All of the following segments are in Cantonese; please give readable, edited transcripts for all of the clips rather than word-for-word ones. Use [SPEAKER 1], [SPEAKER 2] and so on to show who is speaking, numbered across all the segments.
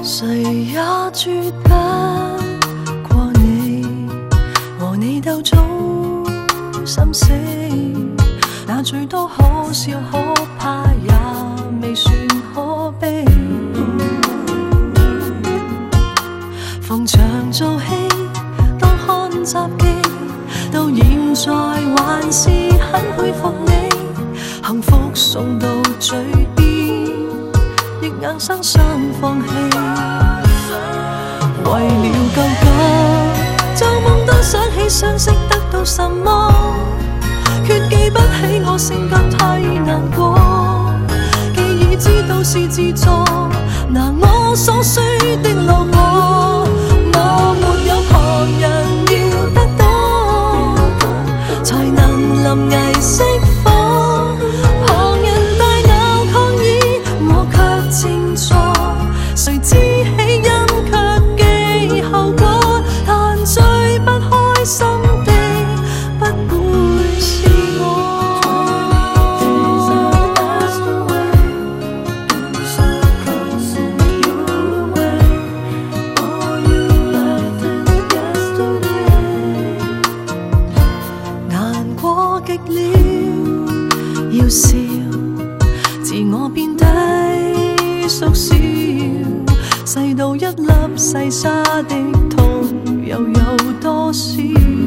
[SPEAKER 1] 谁也絕不過你，和你鬥早心死，那最多可笑可怕也未算可悲。逢場做戲當看雜技，到現在還是很佩服你，幸福送到嘴邊，亦硬生生放棄。為了救急，做夢都想起相識得到什麼，卻記不起我性格太難過。既已知道是自作，拿我所需的路過，我沒有旁人要得到，才能臨危釋放。旁人大鬧抗議，我卻靜坐，誰知起因卻記後果，但最不開心的不會是我。難過極了，要笑，自我變低縮小，細到一粒細沙的痛又有多少？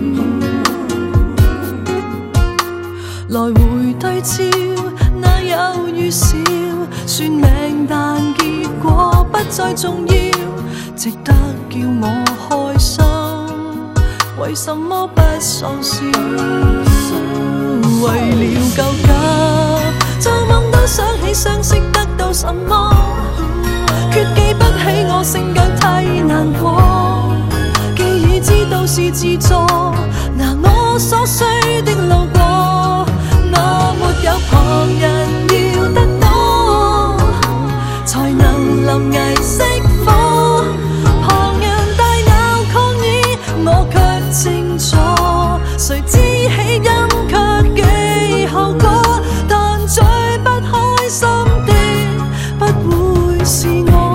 [SPEAKER 1] 來回對照，哪有預兆？算命但結果不再重要，值得叫我開心，為什麼不喪笑？為了救急，做夢都想起相識得到什麼，卻記不起我性格太難過。既已知道是自作，拿我所需的路過，我沒有旁人要得到，才能臨危釋放。旁人大鬧抗議，我卻靜坐，誰知起因卻記後果，但最不開心的不會是我。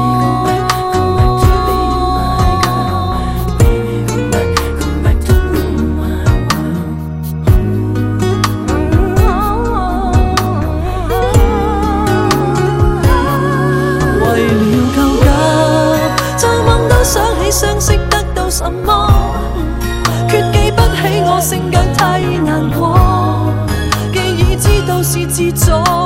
[SPEAKER 1] 為了救急，做夢都想起相識得到什麼，卻記不起我性格太難過。既已知道是自作，